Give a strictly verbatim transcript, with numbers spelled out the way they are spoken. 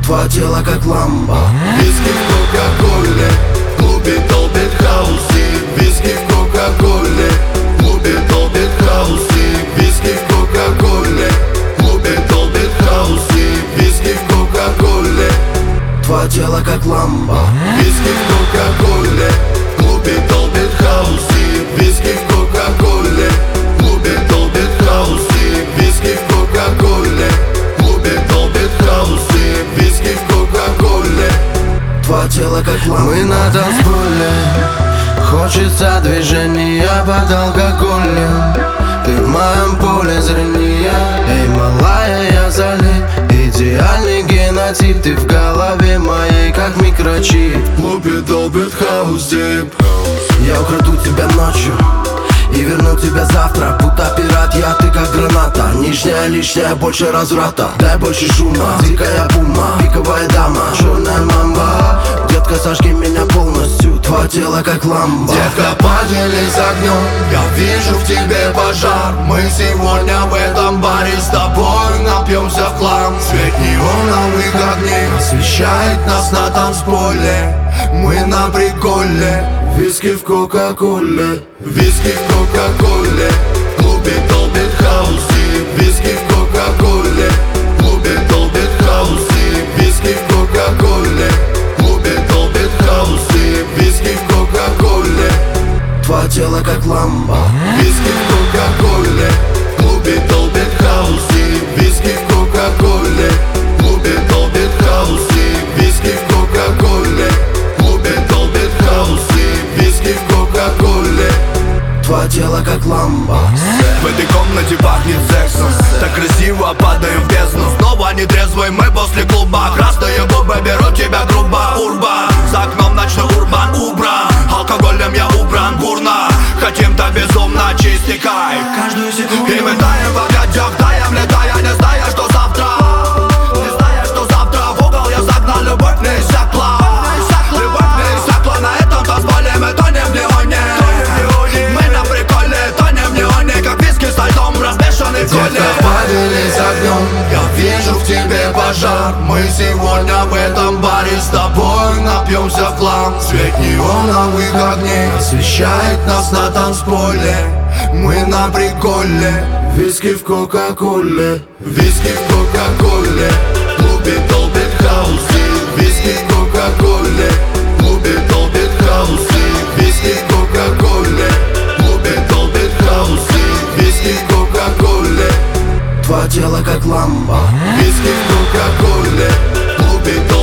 твое тело как ламба. Виски в кока-коле, в клубе долбит хаус. И виски в кока-коле, в клубе долбит хаус. И виски в кока-коле, в клубе долбит хаус. И виски в кока-коле, твое тело как ламба. виски в кока-коле, в клубе долбит хаус. И виски в кока-коле, в клубе долбит хаус. И виски в кока-коле, в клубе долбит хаус. И виски в кока-коле, твое тело как ламба. Мы на танцполе, хочется движения под алкоголем. Ты в моем поле зрения. Эй, малая, я залит. Идеальный генотип. Ты в голове моей, как микрочип. в клубе долбит хаус дип. Я украду тебя ночью и верну тебя завтра. Будто пират, я ты как граната. Нижняя, лишняя, больше разврата. Дай больше шума, дикая пума, пиковая дама, черная мамба. Детка, сожги меня полностью, твое тело как ламба. Детка, поделись огнем, я вижу в тебе пожар. Мы сегодня в этом баре с тобой напьемся в хлам. Свет неоновых огней освещает нас на танцполе. Мы на приколе, Виски в кока-коле, виски в кока-коле, в клубе долбит хаус. И виски в кока-коле, в клубе долбит хаус. И виски в кока-коле, в клубе долбит хаус. И виски в кока-коле, твое тело как ламба. виски в кока-коле, в клубе долбит хаус. И виски в кока-коле, в клубе долбит хаус. И виски в кока-коле, в клубе долбит хаус. И виски в кока-коле, Твое тело как ламба. в этой комнате пахнет сексом. Так красиво падаем в бездну. Снова нетрезвый мы после клуба. Красные губы берут тебя грубо. Урбан, за окном ночной урбан убран. Алкоголем я убран бурно. Хотим-то безумно чистый кайф каждую секунду. И мы таем в огонек, таем, летая, не зная, что завтра. Не зная, что завтра в угол я загнал. Любовь не иссякла. Любовь не иссякла. На этом танцполе мы тонем в неоне. Мы на приколе тонем в неоне, как виски со льдом, разбешенный в коле. Детка, поделись огнем, я вижу в тебе пожар. Мы сегодня в этом баре с тобой напьемся в хлам. Свет неоновых огней освещает нас на танцполе. Мы на приколе, Виски в кока-коле, виски в кока-коле, в клубе долбит хаус. И виски в кока-коле, в клубе долбит хаус. И виски в кока-коле, в клубе долбит хаус. И виски в кока-коле, твое тело как ламба. виски в кока-коле, в клубе долбит